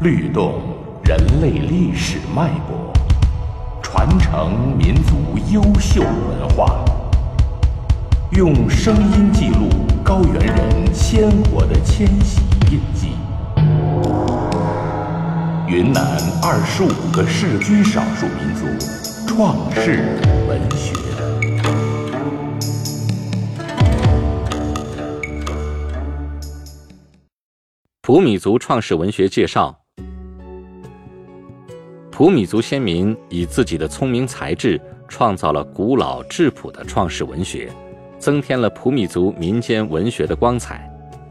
律动人类历史脉搏，传承民族优秀文化，用声音记录高原人鲜活的迁徙印记。云南25个世居少数民族创世文学。 普米族创世文学介绍。普米族先民以自己的聪明才智，创造了古老质朴的创世文学，增添了普米族民间文学的光彩。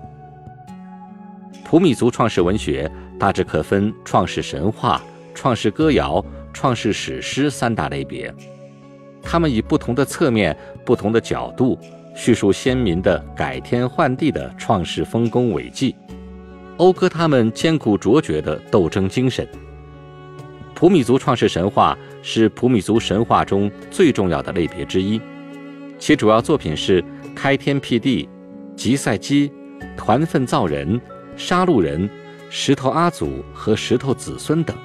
普米族创世文学大致可分创世神话、创世歌谣、创世史诗三大类别。他们以不同的侧面、不同的角度，叙述先民的改天换地的创世丰功伟绩，讴歌他们艰苦卓绝的斗争精神。普米族创世神话是普米族神话中最重要的类别之一，其主要作品是开天辟地、吉赛基、团粪造人、杀戮人、石头阿祖和石头子孙等。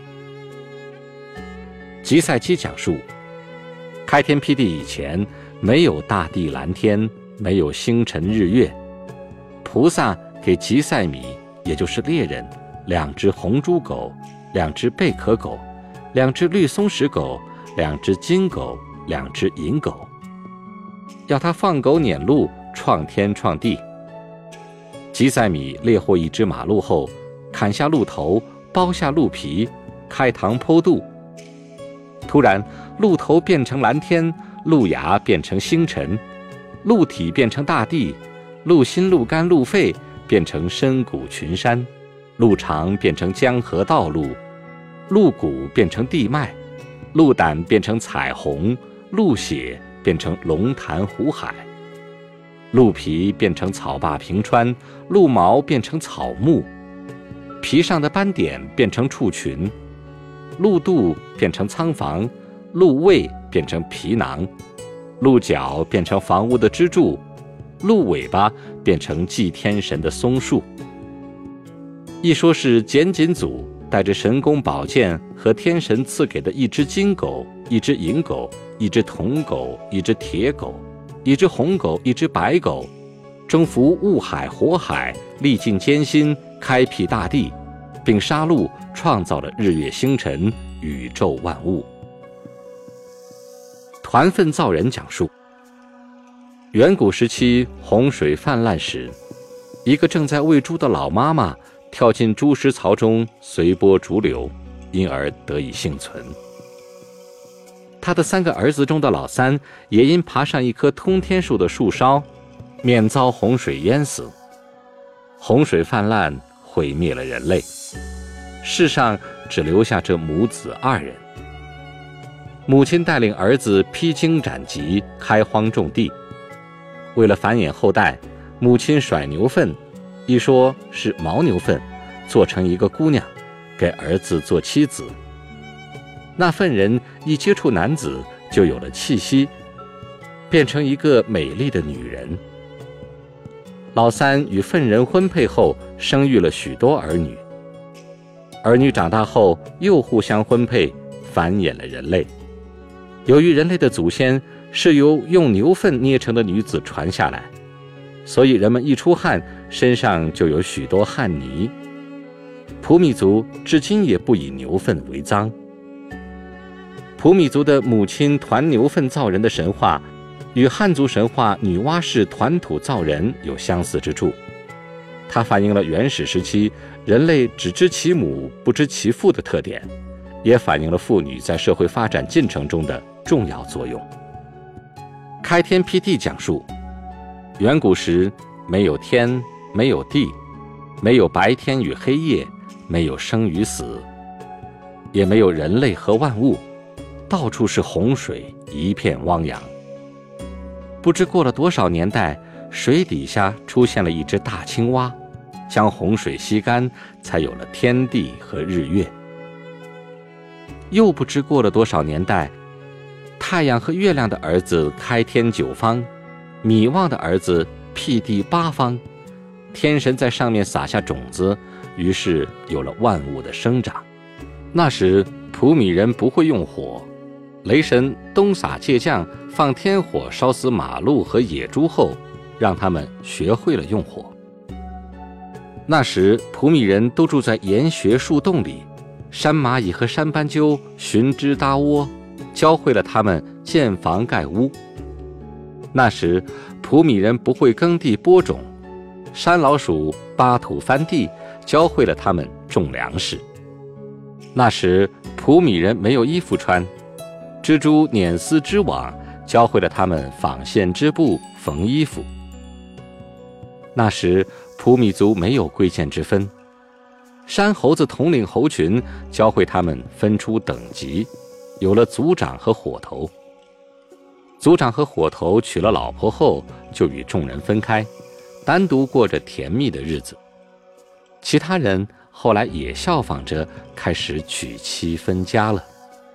吉赛基讲述，开天辟地以前，没有大地蓝天，没有星辰日月，菩萨给吉赛米，也就是猎人，2只红猪狗，2只贝壳狗，2只绿松石狗，2只金狗，2只银狗，要他放狗撵鹿，创天创地。吉赛米猎获一只马鹿后，砍下鹿头，剥下鹿皮，开膛剖肚。突然，鹿头变成蓝天，鹿牙变成星辰，鹿体变成大地，鹿心、鹿肝、鹿肺变成深谷群山，鹿肠变成江河道路，鹿骨变成地脉，鹿胆变成彩虹，鹿血变成龙潭湖海，鹿皮变成草坝平川，鹿毛变成草木，皮上的斑点变成畜群，鹿肚变成仓房，鹿胃变成皮囊，鹿角变成房屋的支柱，鹿尾巴变成祭天神的松树。一说是简景祖带着神功宝剑和天神赐给的一只金狗、一只银狗、一只铜狗、一只铁狗、一只红狗、一只白狗，征服雾海火海，历尽艰辛，开辟大地，并杀戮创造了日月星辰、宇宙万物。团粪造人讲述，远古时期洪水泛滥时，一个正在喂猪的老妈妈跳进猪食槽中，随波逐流，因而得以幸存。他的3个儿子中的老三也因爬上一棵通天树的树梢，免遭洪水淹死。洪水泛滥，毁灭了人类，世上只留下这母子2人。母亲带领儿子披荆斩棘，开荒种地。为了繁衍后代，母亲甩牛粪，一说是牦牛粪，做成一个姑娘，给儿子做妻子。那粪人一接触男子，就有了气息，变成一个美丽的女人。老三与粪人婚配后，生育了许多儿女。儿女长大后，又互相婚配，繁衍了人类。由于人类的祖先是由用牛粪捏成的女子传下来，所以人们一出汗，身上就有许多汗泥。普米族至今也不以牛粪为脏。普米族的母亲团牛粪造人的神话，与汉族神话女娲氏团土造人有相似之处。它反映了原始时期人类只知其母不知其父的特点，也反映了妇女在社会发展进程中的重要作用。开天辟地讲述，远古时没有天，没有地，没有白天与黑夜，没有生与死，也没有人类和万物，到处是洪水，一片汪洋。不知过了多少年代，水底下出现了一只大青蛙，将洪水吸干，才有了天地和日月。又不知过了多少年代，太阳和月亮的儿子开天9方，米旺的儿子辟地8方， 天神在上面撒下种子，于是有了万物的生长。那时普米人不会用火，雷神东撒借降，放天火烧死马鹿和野猪后，让他们学会了用火。那时普米人都住在岩穴树洞里，山蚂蚁和山斑鸠寻枝搭窝，教会了他们建房盖屋。那时普米人不会耕地播种，山老鼠扒土翻地，教会了他们种粮食。那时普米人没有衣服穿，蜘蛛捻丝织网，教会了他们纺线织布缝衣服。那时普米族没有贵贱之分，山猴子统领猴群，教会他们分出等级，有了族长和伙头。族长和伙头娶了老婆后，就与众人分开，单独过着甜蜜的日子。其他人后来也效仿着，开始娶妻分家了。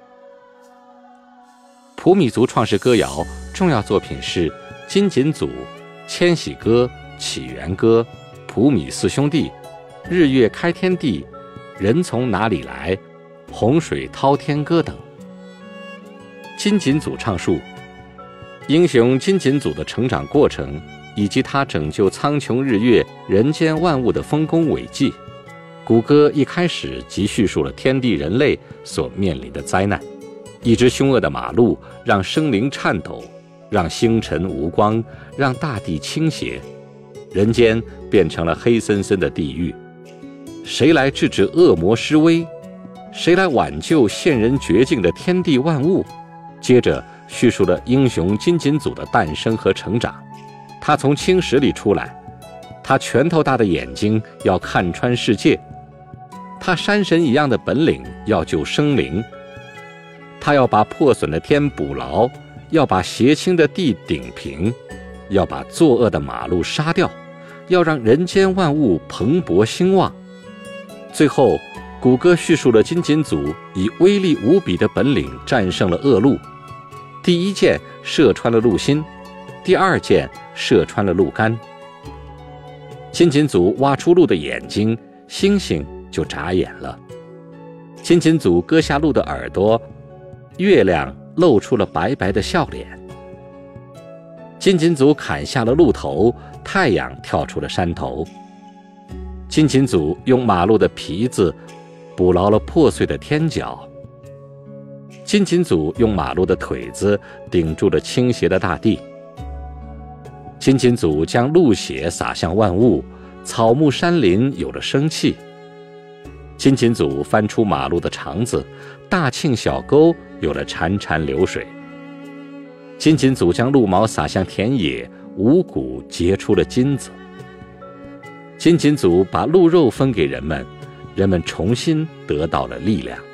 普米族创世歌谣重要作品是金锦组、千禧歌、起源歌、普米四兄弟、日月开天地、人从哪里来、洪水滔天歌等。金锦组唱述英雄金锦组的成长过程，以及他拯救苍穹日月、人间万物的丰功伟绩。古歌一开始即叙述了天地人类所面临的灾难：一只凶恶的马鹿让生灵颤抖，让星辰无光，让大地倾斜，人间变成了黑森森的地狱。谁来制止恶魔施威？谁来挽救陷人绝境的天地万物？接着叙述了英雄金锦组的诞生和成长。他从青石里出来，他拳头大的眼睛要看穿世界，他山神一样的本领要救生灵，他要把破损的天补牢，要把邪倾的地顶平，要把作恶的马鹿杀掉，要让人间万物蓬勃兴旺。最后古歌叙述了金锦组以威力无比的本领战胜了恶鹿，第一箭射穿了鹿心，第二箭射穿了鹿肝。金锦组挖出鹿的眼睛，星星就眨眼了。金锦组割下鹿的耳朵，月亮露出了白白的笑脸。金锦组砍下了鹿头，太阳跳出了山头。金锦组用马鹿的皮子捕牢了破碎的天角。金锦组用马鹿的腿子顶住了倾斜的大地。金锦组将鹿血洒向万物，草木山林有了生气。金锦组翻出马鹿的肠子，大庆小沟有了潺潺流水。金锦组将鹿毛撒向田野，五谷结出了金子。金锦组把鹿肉分给人们，人们重新得到了力量。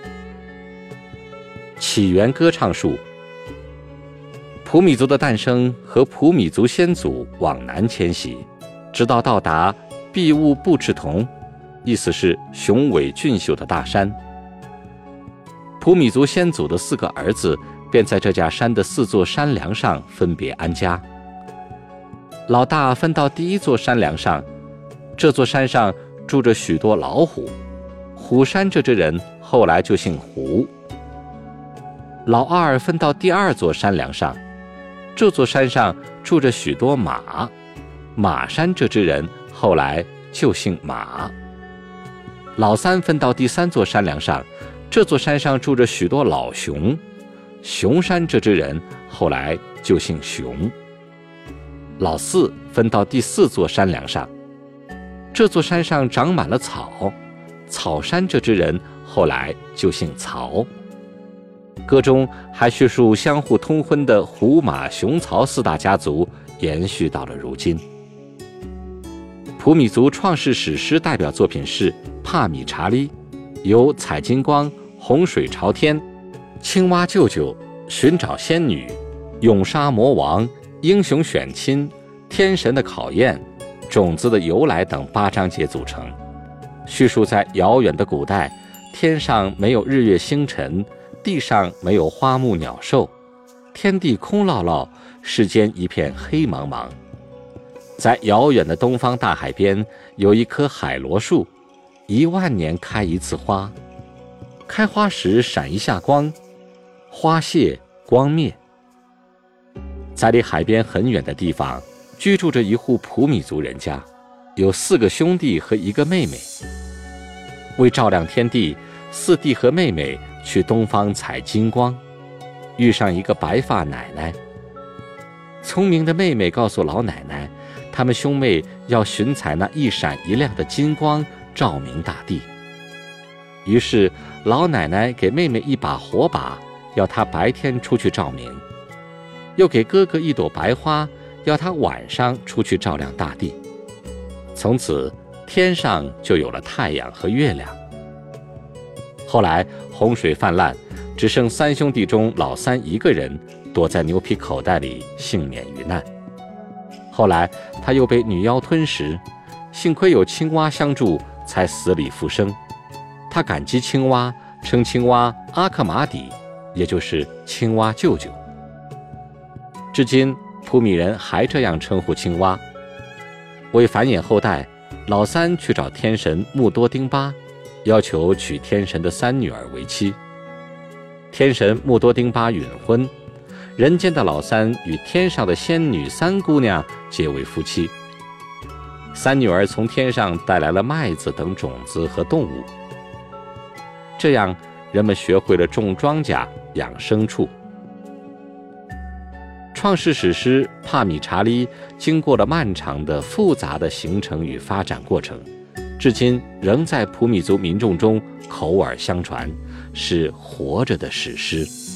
起源歌唱述普米族的诞生和普米族先祖往南迁徙，直到到达毕物布赤铜，意思是雄伟俊秀的大山。普米族先祖的4个儿子便在这架山的4座山梁上分别安家。老大分到第1座山梁上，这座山上住着许多老虎，虎山这只人后来就姓胡。老二分到第2座山梁上，这座山上住着许多马，马山这只人后来就姓马。老三分到第3座山梁上，这座山上住着许多老熊，熊山这只人后来就姓熊。老四分到第4座山梁上，这座山上长满了草，草山这只人后来就姓曹。歌中还叙述相互通婚的胡马熊曹4大家族延续到了如今。普米族创世史诗代表作品是《帕米查利》，由采金光、洪水朝天、青蛙舅舅、寻找仙女、永杀魔王、英雄选亲、天神的考验、种子的由来等8章节组成，叙述在遥远的古代，天上没有日月星辰，地上没有花木鸟兽，天地空落落，世间一片黑茫茫。 在遥远的东方大海边，有一棵海螺树，10000年开一次花，开花时闪一下光，花谢光灭。在离海边很远的地方，居住着一户普米族人家，有4个兄弟和1个妹妹。为照亮天地，4弟和妹妹去东方采金光，遇上一个白发奶奶。聪明的妹妹告诉老奶奶，他们兄妹要寻采那一闪一亮的金光，照明大地。于是老奶奶给妹妹一把火把，要她白天出去照明，又给哥哥一朵白花，要他晚上出去照亮大地。从此天上就有了太阳和月亮。后来洪水泛滥，只剩3兄弟中老三1个人躲在牛皮口袋里幸免于难。后来他又被女妖吞食，幸亏有青蛙相助，才死里复生。他感激青蛙，称青蛙阿克玛底，也就是青蛙舅舅。至今普米人还这样称呼青蛙。为繁衍后代，老三去找天神穆多丁巴，要求娶天神的3女儿为妻。天神穆多丁巴允婚，人间的老三与天上的仙女3姑娘结为夫妻。3女儿从天上带来了麦子等种子和动物，这样人们学会了种庄稼、养牲畜。创世史诗帕米查利经过了漫长的复杂的形成与发展过程，至今仍在普米族民众中口耳相传，是活着的史诗。